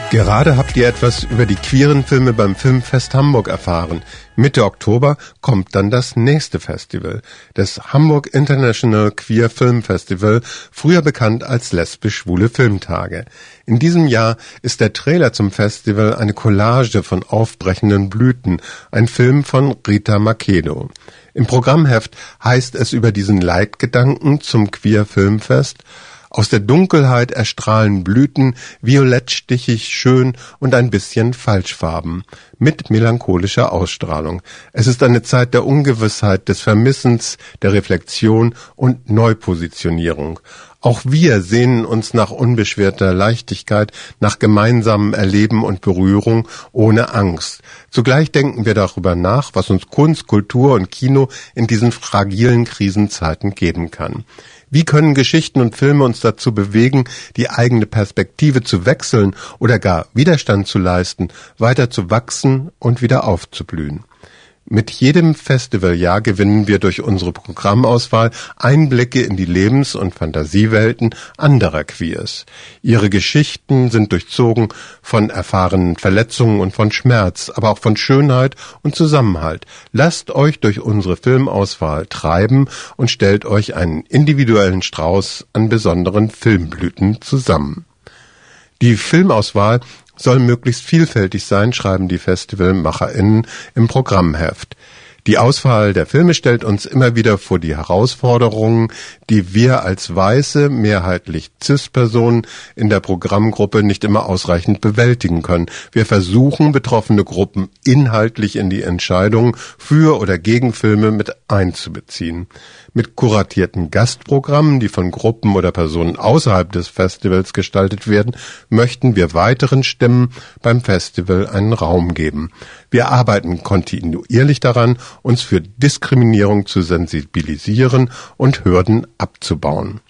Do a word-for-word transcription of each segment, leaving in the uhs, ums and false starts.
Gerade habt ihr etwas über die queeren Filme beim Filmfest Hamburg erfahren. Mitte Oktober kommt dann das nächste Festival, das Hamburg International Queer Film Festival, früher bekannt als Lesbisch-Schwule Filmtage. In diesem Jahr ist der Trailer zum Festival eine Collage von aufbrechenden Blüten, ein Film von Rita Macedo. Im Programmheft heißt es über diesen Leitgedanken zum Queer Filmfest: Aus der Dunkelheit erstrahlen Blüten, violettstichig, schön und ein bisschen Falschfarben, mit melancholischer Ausstrahlung. Es ist eine Zeit der Ungewissheit, des Vermissens, der Reflexion und Neupositionierung. Auch wir sehnen uns nach unbeschwerter Leichtigkeit, nach gemeinsamem Erleben und Berührung ohne Angst. Zugleich denken wir darüber nach, was uns Kunst, Kultur und Kino in diesen fragilen Krisenzeiten geben kann. Wie können Geschichten und Filme uns dazu bewegen, die eigene Perspektive zu wechseln oder gar Widerstand zu leisten, weiter zu wachsen und wieder aufzublühen? Mit jedem Festivaljahr gewinnen wir durch unsere Programmauswahl Einblicke in die Lebens- und Fantasiewelten anderer Queers. Ihre Geschichten sind durchzogen von erfahrenen Verletzungen und von Schmerz, aber auch von Schönheit und Zusammenhalt. Lasst euch durch unsere Filmauswahl treiben und stellt euch einen individuellen Strauß an besonderen Filmblüten zusammen. Die Filmauswahl soll möglichst vielfältig sein, schreiben die FestivalmacherInnen im Programmheft. Die Auswahl der Filme stellt uns immer wieder vor die Herausforderungen, die wir als weiße, mehrheitlich Cis-Personen in der Programmgruppe nicht immer ausreichend bewältigen können. Wir versuchen, betroffene Gruppen inhaltlich in die Entscheidungen für oder gegen Filme mit einzubeziehen. Mit kuratierten Gastprogrammen, die von Gruppen oder Personen außerhalb des Festivals gestaltet werden, möchten wir weiteren Stimmen beim Festival einen Raum geben. Wir arbeiten kontinuierlich daran, uns für Diskriminierung zu sensibilisieren und Hürden abzubauen.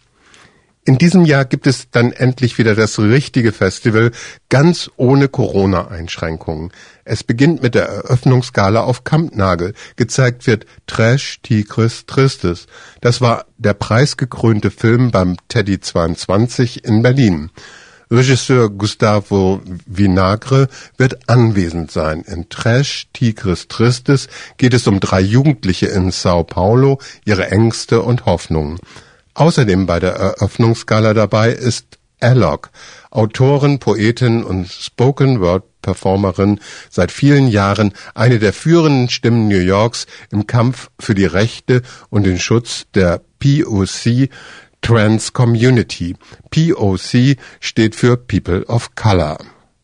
In diesem Jahr gibt es dann endlich wieder das richtige Festival, ganz ohne Corona-Einschränkungen. Es beginnt mit der Eröffnungsgala auf Kampnagel. Gezeigt wird Trash Tigris Tristes. Das war der preisgekrönte Film beim Teddy zweiundzwanzig in Berlin. Regisseur Gustavo Vinagre wird anwesend sein. In Trash Tigris Tristes geht es um drei Jugendliche in Sao Paulo, ihre Ängste und Hoffnungen. Außerdem bei der Eröffnungsgala dabei ist Alok, Autorin, Poetin und Spoken-Word-Performerin, seit vielen Jahren eine der führenden Stimmen New Yorks im Kampf für die Rechte und den Schutz der P O C Trans Community. P O C steht für People of Color.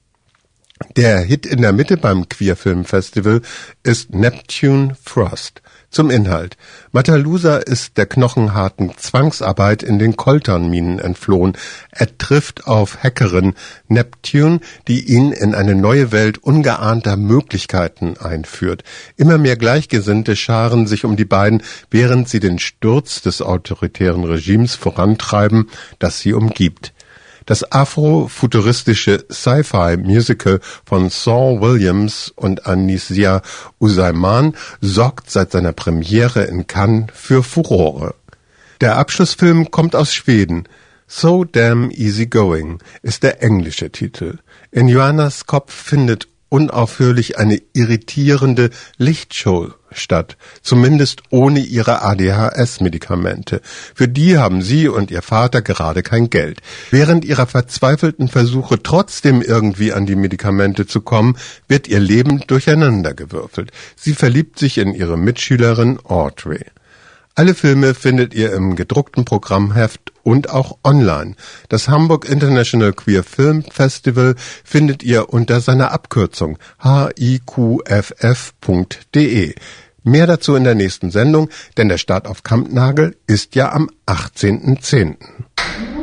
Der Hit in der Mitte beim Queer Film Festival ist Neptune Frost. Zum Inhalt. Matalusa ist der knochenharten Zwangsarbeit in den Coltan-Minen entflohen. Er trifft auf Hackerin Neptune, die ihn in eine neue Welt ungeahnter Möglichkeiten einführt. Immer mehr Gleichgesinnte scharen sich um die beiden, während sie den Sturz des autoritären Regimes vorantreiben, das sie umgibt. Das afrofuturistische Sci-Fi-Musical von Saul Williams und Anisia Usaiman sorgt seit seiner Premiere in Cannes für Furore. Der Abschlussfilm kommt aus Schweden. So Damn Easy Going ist der englische Titel. In Joannas Kopf findet unaufhörlich eine irritierende Lichtshow statt, zumindest ohne ihre A D H S-Medikamente. Für die haben sie und ihr Vater gerade kein Geld. Während ihrer verzweifelten Versuche, trotzdem irgendwie an die Medikamente zu kommen, wird ihr Leben durcheinandergewürfelt. Sie verliebt sich in ihre Mitschülerin Audrey. Alle Filme findet ihr im gedruckten Programmheft und auch online. Das Hamburg International Queer Film Festival findet ihr unter seiner Abkürzung H I Q F F punkt de. Mehr dazu in der nächsten Sendung, denn der Start auf Kampnagel ist ja am achtzehnten zehnten